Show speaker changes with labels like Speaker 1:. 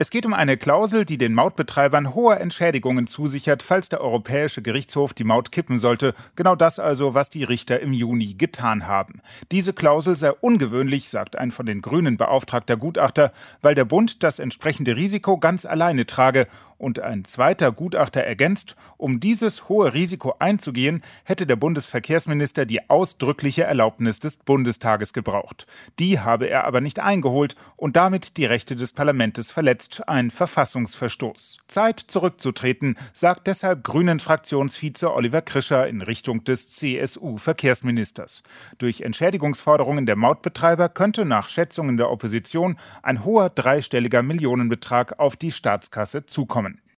Speaker 1: Es geht um eine Klausel, die den Mautbetreibern hohe Entschädigungen zusichert, falls der Europäische Gerichtshof die Maut kippen sollte. Genau das also, was die Richter im Juni getan haben. Diese Klausel sei ungewöhnlich, sagt ein von den Grünen beauftragter Gutachter, weil der Bund das entsprechende Risiko ganz alleine trage. Und ein zweiter Gutachter ergänzt, um dieses hohe Risiko einzugehen, hätte der Bundesverkehrsminister die ausdrückliche Erlaubnis des Bundestages gebraucht. Die habe er aber nicht eingeholt und damit die Rechte des Parlaments verletzt, ein Verfassungsverstoß. Zeit zurückzutreten, sagt deshalb Grünen-Fraktionsvize Oliver Krischer in Richtung des CSU-Verkehrsministers. Durch Entschädigungsforderungen der Mautbetreiber könnte nach Schätzungen der Opposition ein hoher dreistelliger Millionenbetrag auf die Staatskasse zukommen.